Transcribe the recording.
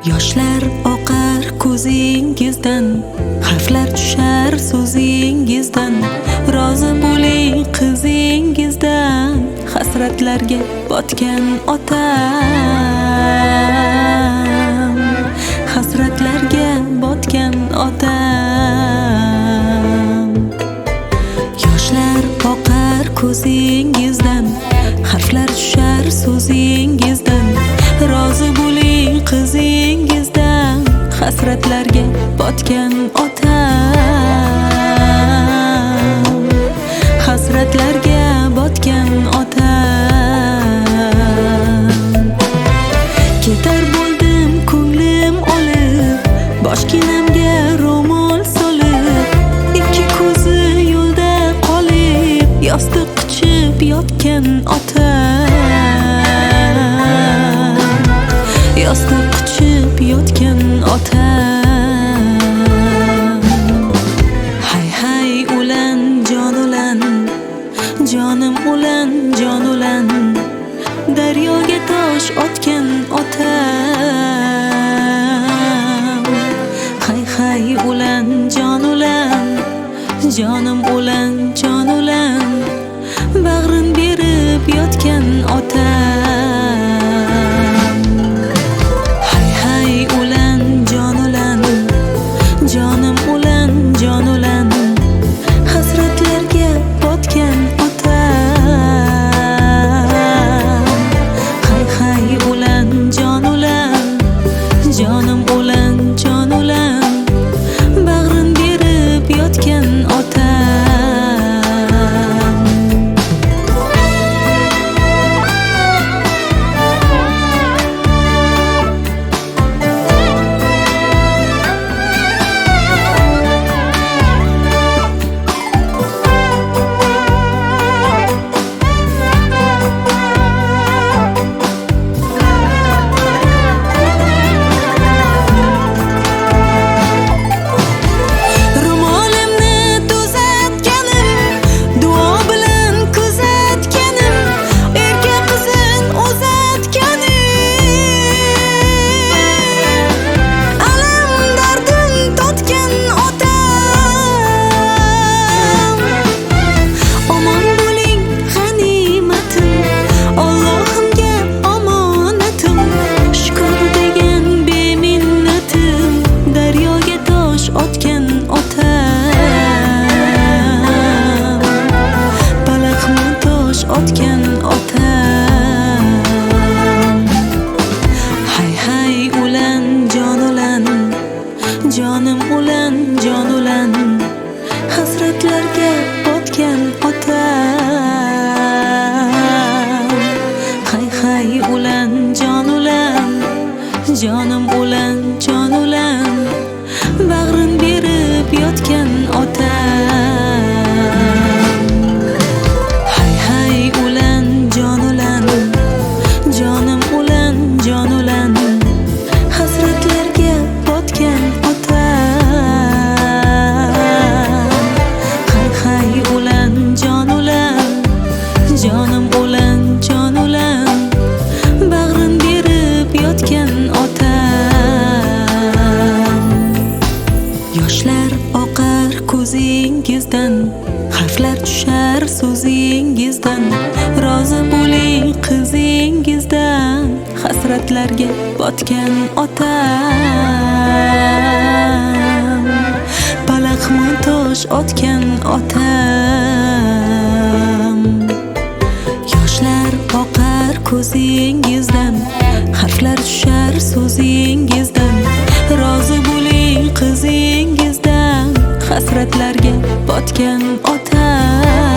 Yoshlar oqar ko'zingizdan, harflar tushar so'zingizdan. Rozi bo'ling qizingizdan, hasratlarga botgan otam, hasratlarga botgan otam. Yoshlar oqar ko'zingizdan, harflar tushar so'zingizdan. Rozi bo'ling qizingizdan, hasratlarga botgan otam, hasratlarga botgan otam. Ketar bo'ldim ko'nglim olib, boshginamga ro'mol solib. Ikki ko'zi yo'lda qolib, yostiq quchib yotgan otam, yostiq quchib yotgan otam. Hay hay ulan jon ulan, jonim ulan jon ulan. Daryoga tosh otgan otam. Hay hay ulan jon ulan, jonim ulan jon ulan. Bag'rin berib yotgan otam. Hay hay ulan jon ulan, jonim ulan jon ulan. Hasratlarga botgan otam. Hay hay ulan jon ulan, jonim ulan jon ulan. Bag'rin berib yotgan otam. Otgan otam. Hay hay ulan jon ulan, jonim ulan jon ulan. Hasratlarga botgan otam. Hay hay ulan jon ulan, jonim ulan jon ulan. Bag'rin berib yotgan otam. Jon ulan, jonim ulan jon ulan. Hasratlarga botgan otam. Hay hay ulan jon ulan, jonim ulan jon ulan. Bag'rin berib yotgan otam. Yoshlar oqar ko'zingizdan, harflar tushar so'zingizdan. Rozi bo'ling qizingizdan, hasratlarga botgan otam, palaxmon tosh otgan otam. Yoshlar oqar ko'zingizdan, harflar tushar so'zingizdan. Rozi bo'ling qizingizdan, hasratlarga botgan otam.